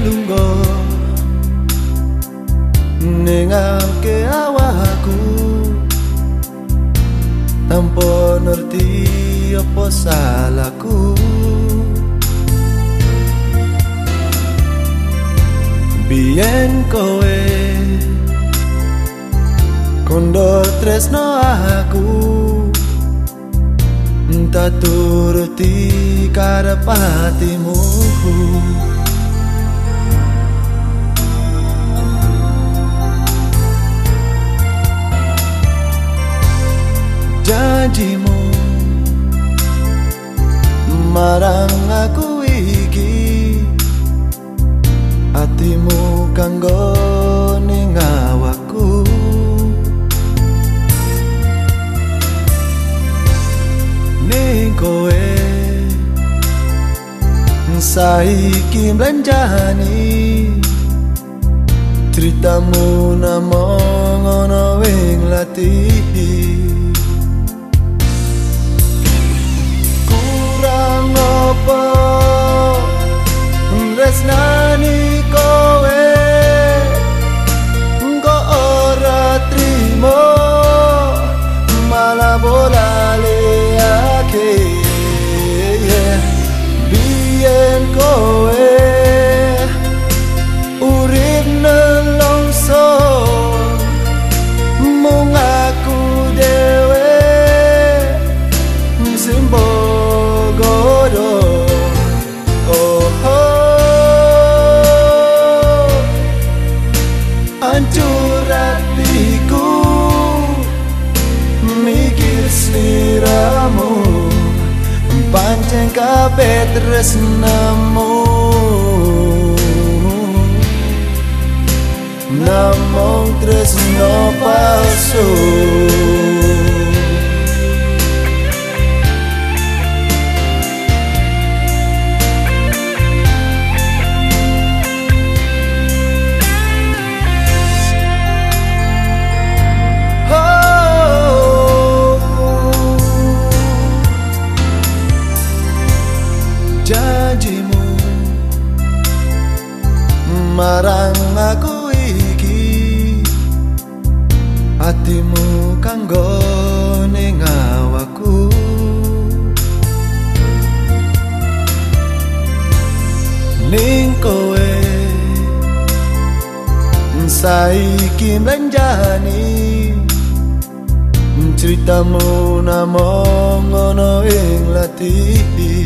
lunggo ninggalke awakku tanpa ngerti apa salahku. Biyen kowe kondo tresno aku, entah turuti karepatimu. Janjimu marang aku iki, atimu kanggo ning awakku. Ning kowe saiki mlenjani, ceritamu namung ana ing latihi. Kurang apa tresnani kowe, engko ora trimo malah bolale ake. Biyen kowe urip nelongso, mung aku dhewe sing bogodo. Hancur hatiku mikir sliramu, pancen kabeh tresnamu namung tresno palsu. Janjimu marang aku iki, atimu kanggo ning awakku. Ning kowe saiki mlenjani, ceritamu namung ana ing latihi.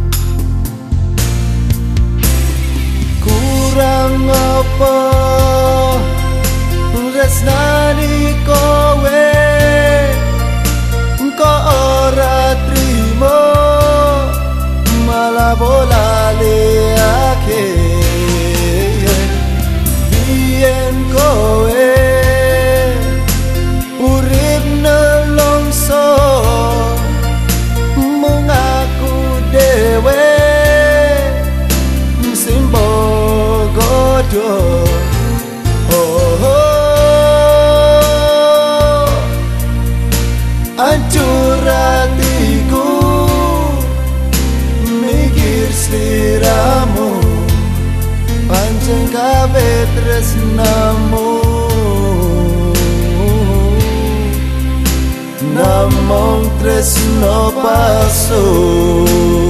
Kurang apa tresnani kowe, engko ora trimo malah bolale ake. Biyen kowe urip nelongso, mung aku dhewe sing bogodo. Hancur hatiku mikir sliramu, pancen kabeh tresnamu namung tresno palsu.